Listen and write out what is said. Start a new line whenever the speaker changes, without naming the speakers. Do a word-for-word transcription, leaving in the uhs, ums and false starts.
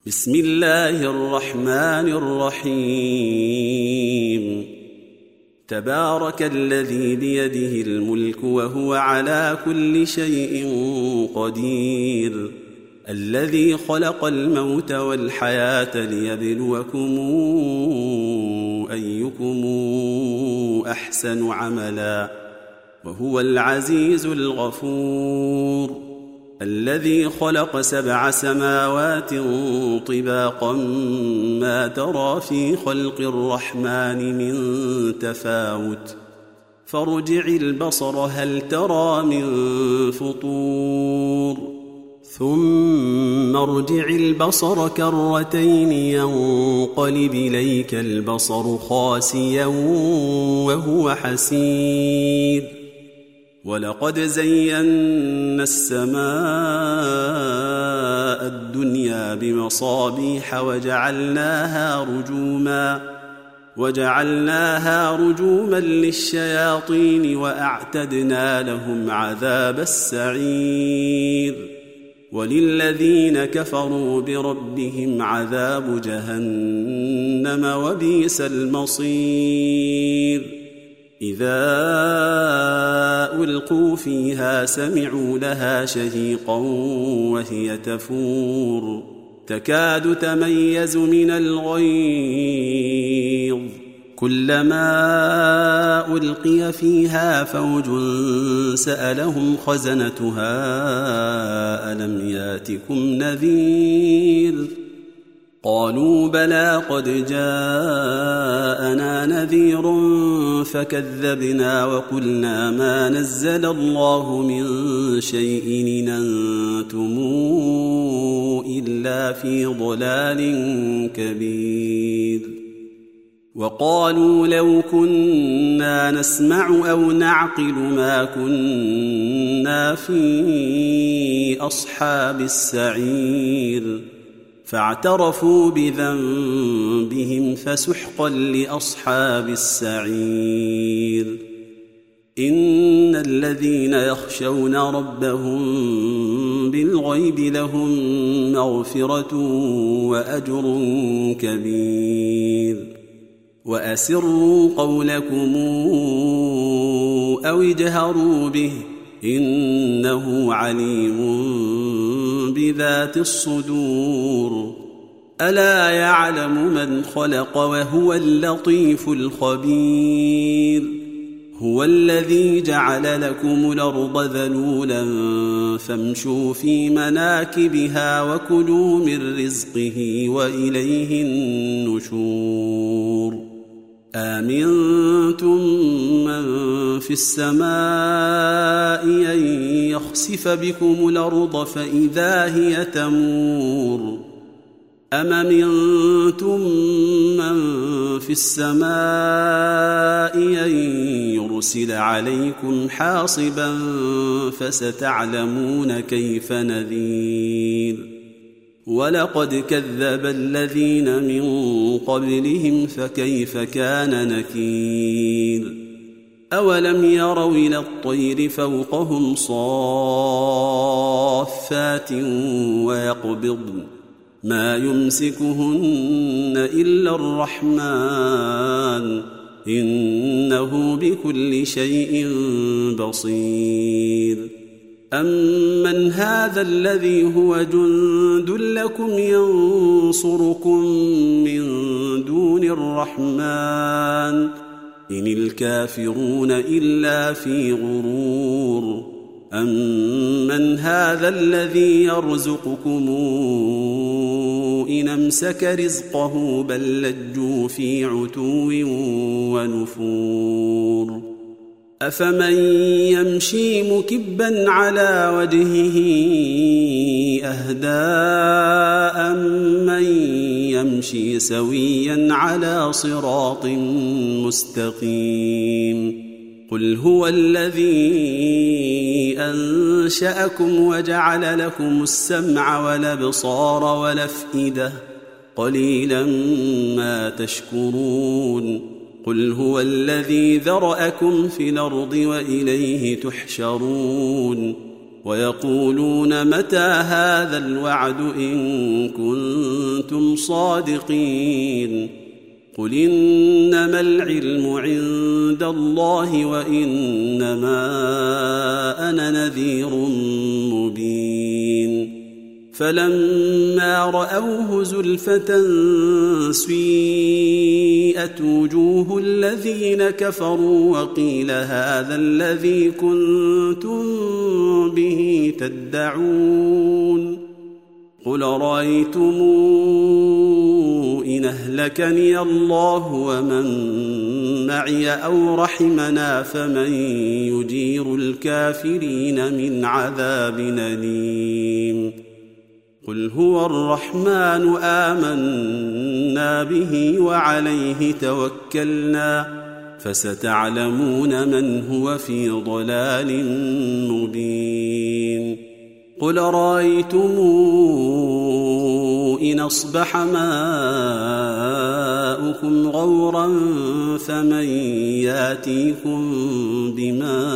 بسم الله الرحمن الرحيم. تبارك الذي بيده الملك وهو على كل شيء قدير، الذي خلق الموت والحياة ليبلوكم أيكم أحسن عملا، وهو العزيز الغفور. الذي خلق سبع سماوات طباقا ما ترى في خلق الرحمن من تفاوت، فارجع البصر هل ترى من فطور، ثم ارجع البصر كرتين ينقلب إليك البصر خاسئا وهو حسير. ولقد زينا السماء الدنيا بمصابيح وجعلناها رجوما وجعلناها رجوما للشياطين وأعتدنا لهم عذاب السعير. وللذين كفروا بربهم عذاب جهنم وبئس المصير. إذا ألقوا فيها سمعوا لها شهيقا وهي تفور، تكاد تميز من الغيظ، كلما ألقي فيها فوج سألهم خزنتها ألم ياتكم نذير؟ قالوا بلى قد جاءنا نذير فكذبنا وقلنا ما نزل الله من شيء إن أنتم إلا في ضلال كبير. وقالوا لو كنا نسمع أو نعقل ما كنا في أصحاب السعير، فاعترفوا بذنبهم فسحقا لأصحاب السعير. إن الذين يخشون ربهم بالغيب لهم مغفرة وأجر كبير. وأسروا قولكم أو اجهروا به إنه عليم بذات الصدور. ألا يعلم من خلق وهو اللطيف الخبير. هو الذي جعل لكم الأرض ذلولا فامشوا في مناكبها وكلوا من رزقه وإليه النشور. آمنتم من في السماء أن يخسف بكم الأرض فإذا هي تمور، أم أمنتم من في السماء أن يرسل عليكم حاصبا فستعلمون كيف نذير. ولقد كذب الذين من قبلهم فكيف كان نكير. أولم يروا إلى الطير فوقهم صافات ويقبضن ما يمسكهن إلا الرحمن إنه بكل شيء بصير. أمن هذا الذي هو جند لكم ينصركم من دون الرحمن إن الكافرون إلا في غرور. أمن هذا الذي يرزقكم إن أمسك رزقه بل لجوا في عتو ونفور. أفمن يمشي مكبا على وجهه أهدى أمن يمشي سويا على صراط مستقيم. قل هو الذي أنشأكم وجعل لكم السمع والأبصار والأفئدة قليلا ما تشكرون. قل هو الذي ذرأكم في الأرض وإليه تحشرون. ويقولون متى هذا الوعد إن كنتم صادقين قل إنما العلم عند الله وإنما أنا نذير مبين فلما رأوه زلفة سيئت وجوه الذين كفروا وقيل هذا الذي كنتم به تدعون قل رأيتم إن أهلكني الله ومن معي أو رحمنا فمن يجير الكافرين من عذاب أليم قل هو الرحمن آمنا به وعليه توكلنا فستعلمون من هو في ضلال مبين قل رأيتم إن أصبح ماؤكم غورا فمن ياتيكم بماء